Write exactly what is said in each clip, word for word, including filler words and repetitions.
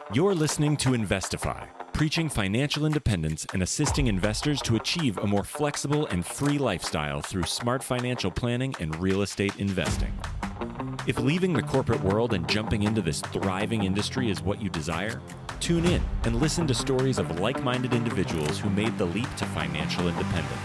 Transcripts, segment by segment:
You're listening to Investify, preaching financial independence and assisting investors to achieve a more flexible and free lifestyle through smart financial planning and real estate investing. If leaving the corporate world and jumping into this thriving industry is what you desire, tune in and listen to stories of like-minded individuals who made the leap to financial independence.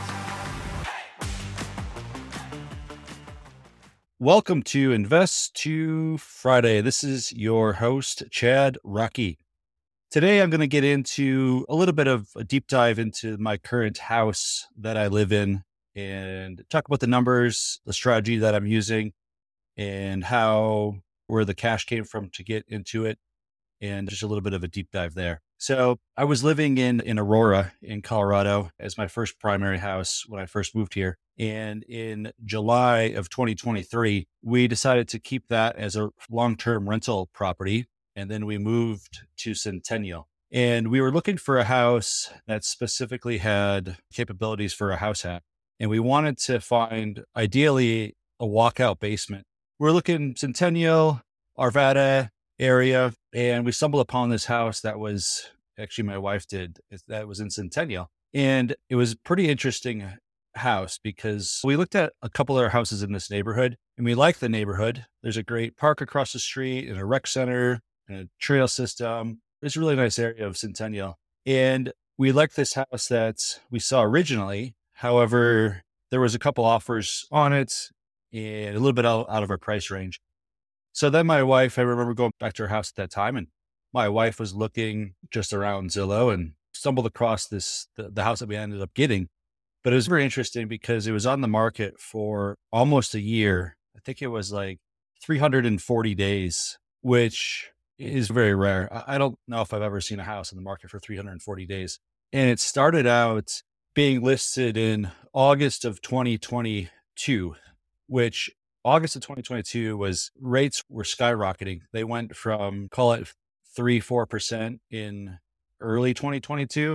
Welcome to Invest to Friday. This is your host, Chad Rocky. Today, I'm going to get into a little bit of a deep dive into my current house that I live in and talk about the numbers, the strategy that I'm using, and how, where the cash came from to get into it, and just a little bit of a deep dive there. So I was living in, in Aurora in Colorado as my first primary house when I first moved here. And in July of twenty twenty-three, we decided to keep that as a long-term rental property. And then we moved to Centennial. And we were looking for a house that specifically had capabilities for a house hack. And we wanted to find, ideally, a walkout basement. We're looking Centennial, Arvada area, and we stumbled upon this house that was, actually my wife did, that was in Centennial. And it was a pretty interesting house because we looked at a couple other houses in this neighborhood and we liked the neighborhood. There's a great park across the street and a rec center and a trail system. It's a really nice area of Centennial. And we liked this house that we saw originally. However, there was a couple offers on it and a little bit out, out of our price range. So then my wife, I remember going back to her house at that time, and my wife was looking just around Zillow and stumbled across this, the, the house that we ended up getting. But it was very interesting because it was on the market for almost a year. I think it was like three hundred forty days, which is very rare. I don't know if I've ever seen a house in the market for three hundred forty days. And it started out being listed in August of twenty twenty-two, which August of twenty twenty-two was rates were skyrocketing. They went from, call it three, four percent in early twenty twenty-two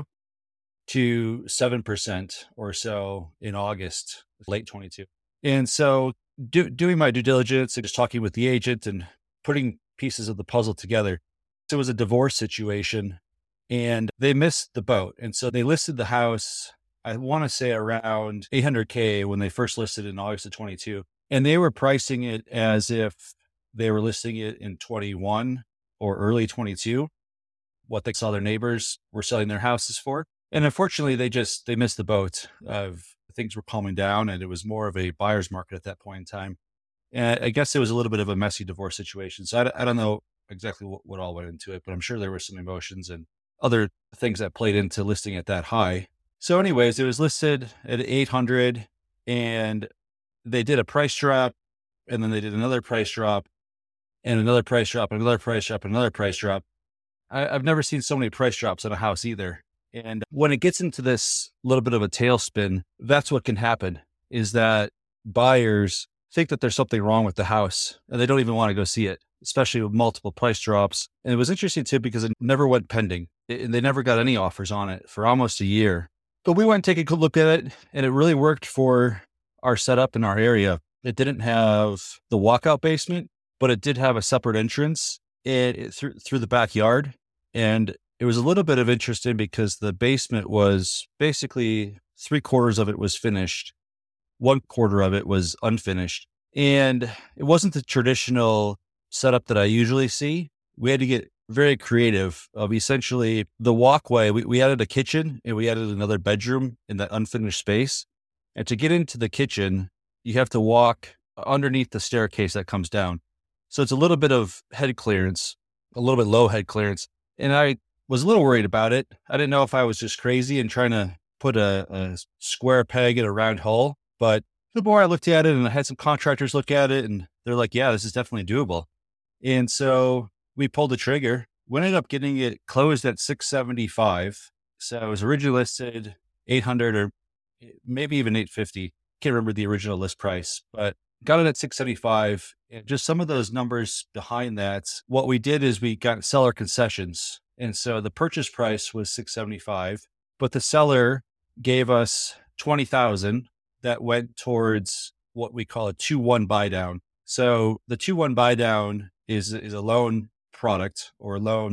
to seven percent or so in August, late twenty-two. And so do, doing my due diligence and just talking with the agent and putting pieces of the puzzle together. So it was a divorce situation and they missed the boat. And so they listed the house, I want to say around eight hundred K when they first listed in August of twenty-two. And they were pricing it as if they were listing it in twenty-one or early twenty-two, what they saw their neighbors were selling their houses for. And unfortunately, they just, they missed the boat of things were calming down and it was more of a buyer's market at that point in time. And I guess it was a little bit of a messy divorce situation. So I, I don't know exactly what, what all went into it, but I'm sure there were some emotions and other things that played into listing it that high. So anyways, it was listed at eight hundred and they did a price drop and then they did another price drop and another price drop, and another price drop, and another price drop. I, I've never seen so many price drops on a house either. And when it gets into this little bit of a tailspin, that's what can happen is that buyers think that there's something wrong with the house and they don't even want to go see it, especially with multiple price drops. And it was interesting too, because it never went pending and they never got any offers on it for almost a year. But we went and take a good look at it and it really worked for our setup in our area. It didn't have the walkout basement, but it did have a separate entrance it, it, through, through the backyard. And it was a little bit of interesting because the basement was basically three quarters of it was finished. One quarter of it was unfinished. And it wasn't the traditional setup that I usually see. We had to get very creative of essentially the walkway. We, we added a kitchen and we added another bedroom in that unfinished space. And to get into the kitchen, you have to walk underneath the staircase that comes down. So it's a little bit of head clearance, a little bit low head clearance. And I was a little worried about it. I didn't know if I was just crazy and trying to put a, a square peg in a round hole. But the more I looked at it and I had some contractors look at it and they're like, yeah, this is definitely doable. And so we pulled the trigger. We ended up getting it closed at six seventy-five. So it was originally listed eight hundred or maybe even eight fifty. Can't remember the original list price, but got it at six seventy-five. And just some of those numbers behind that, what we did is we got seller concessions. And so the purchase price was six seventy-five, but the seller gave us twenty thousand that went towards what we call a two one buy down. So the two one buy down is, is a loan product or a loan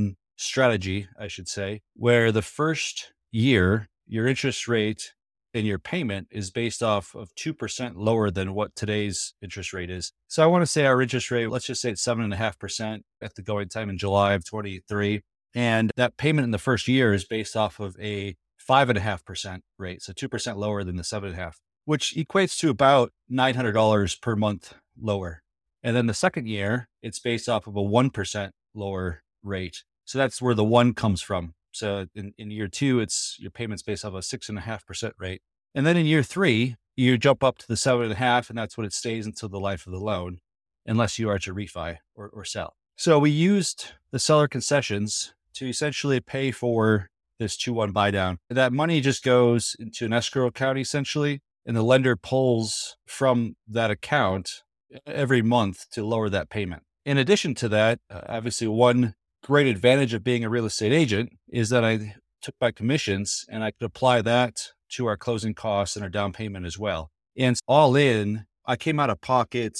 strategy, I should say, where the first year, your interest rate and your payment is based off of two percent lower than what today's interest rate is. So I want to say our interest rate, let's just say it's seven point five percent at the going time in July of twenty-three. And that payment in the first year is based off of a five point five percent rate. So two percent lower than the seven point five, which equates to about nine hundred dollars per month lower. And then the second year, it's based off of a one percent lower rate. So that's where the one comes from. So in, in year two, it's your payments based off a six and a half percent rate. And then in year three, you jump up to the seven and a half, and that's what it stays until the life of the loan, unless you are to refi or, or sell. So we used the seller concessions to essentially pay for this two one buy down. That money just goes into an escrow account essentially, and the lender pulls from that account every month to lower that payment. In addition to that, uh, obviously one great advantage of being a real estate agent is that I took my commissions and I could apply that to our closing costs and our down payment as well. And all in, I came out of pocket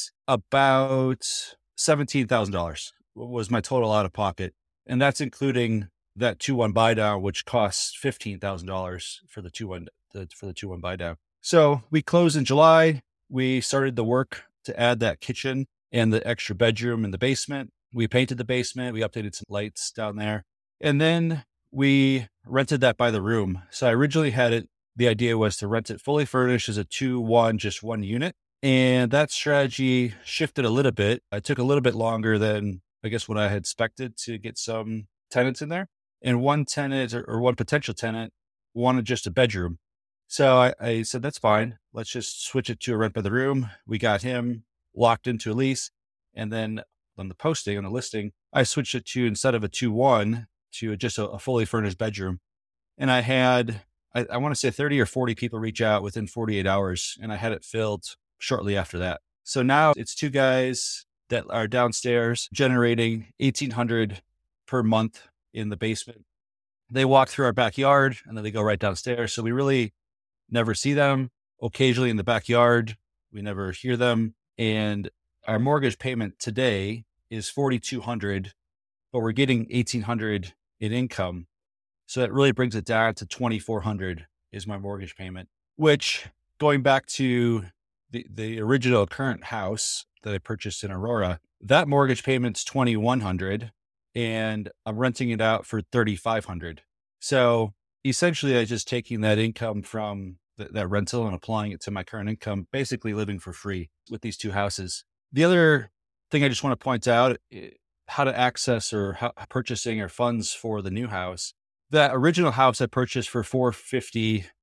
about seventeen thousand dollars was my total out of pocket. And that's including that two one buy down, which costs fifteen thousand dollars for the two one, the, for the two one buy down. So we closed in July. We started the work to add that kitchen and the extra bedroom in the basement. We painted the basement. We updated some lights down there. And then we rented that by the room. So I originally had it, the idea was to rent it fully furnished as a two one, just one unit. And that strategy shifted a little bit. It took a little bit longer than, I guess, what I had expected to get some tenants in there. And one tenant or, or one potential tenant wanted just a bedroom. So I, I said, that's fine. Let's just switch it to a rent by the room. We got him locked into a lease. And then on the posting, on the listing, I switched it to, instead of a two one, to just a, a fully furnished bedroom. And I had, I, I want to say thirty or forty people reach out within forty-eight hours. And I had it filled shortly after that. So now it's two guys that are downstairs generating eighteen hundred dollars per month in the basement. They walk through our backyard and then they go right downstairs. So we really never see them. Occasionally in the backyard, we never hear them. And our mortgage payment today is forty-two hundred dollars, but we're getting eighteen hundred dollars in income. So that really brings it down to twenty-four hundred dollars is my mortgage payment, which, going back to the, the original current house that I purchased in Aurora, that mortgage payment's twenty-one hundred dollars and I'm renting it out for thirty-five hundred dollars. So essentially I just taking that income from th- that rental and applying it to my current income, basically living for free with these two houses. The other thing I just want to point out, how to access or how, purchasing or funds for the new house. That original house I purchased for four hundred fifty dollars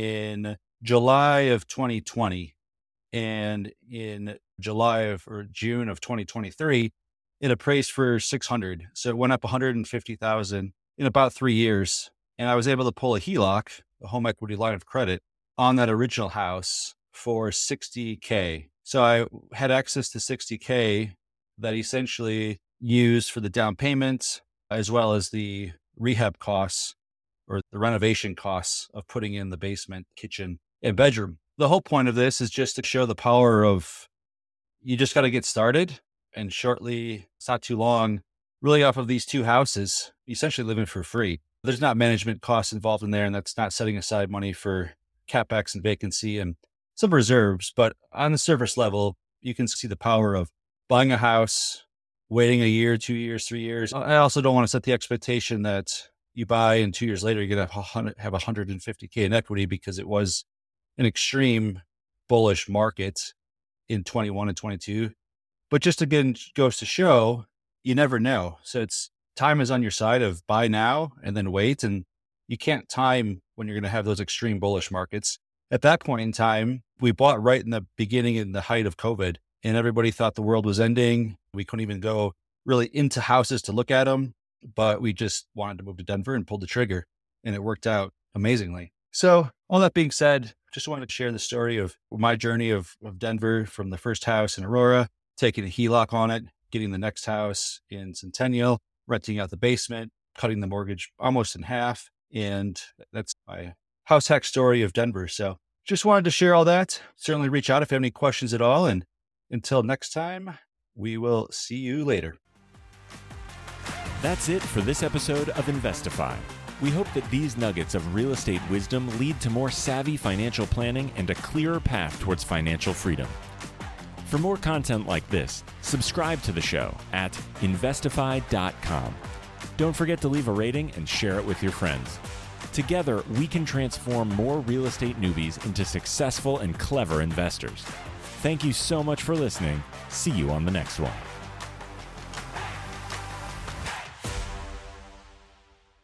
in July of twenty twenty. And in July of or June of twenty twenty-three, it appraised for six hundred. So it went up one hundred fifty thousand in about three years. And I was able to pull a H E L O C, a home equity line of credit, on that original house for sixty K. So I had access to sixty K that essentially used for the down payment, as well as the rehab costs or the renovation costs of putting in the basement, kitchen, and bedroom. The whole point of this is just to show the power of, you just got to get started. And shortly, it's not too long, really off of these two houses, essentially living for free. There's not management costs involved in there, and that's not setting aside money for CapEx and vacancy and some reserves. But on the surface level, you can see the power of buying a house, waiting a year, two years, three years. I also don't want to set the expectation that you buy and two years later, you're going to have one hundred fifty K in equity, because it was an extreme bullish market in twenty-one and twenty-two. But just again, goes to show, you never know. So it's, time is on your side of buy now and then wait. And you can't time when you're going to have those extreme bullish markets. At that point in time, we bought right in the beginning, in the height of COVID, and everybody thought the world was ending. We couldn't even go really into houses to look at them, but we just wanted to move to Denver and pulled the trigger, and it worked out amazingly. So all that being said, just wanted to share the story of my journey of, of Denver, from the first house in Aurora, taking a H E L O C on it, getting the next house in Centennial, renting out the basement, cutting the mortgage almost in half. And that's my house hack story of Denver. So just wanted to share all that. Certainly reach out if you have any questions at all. And until next time, we will see you later. That's it for this episode of Investify. We hope that these nuggets of real estate wisdom lead to more savvy financial planning and a clearer path towards financial freedom. For more content like this, subscribe to the show at investify dot com. Don't forget to leave a rating and share it with your friends. Together, we can transform more real estate newbies into successful and clever investors. Thank you so much for listening. See you on the next one.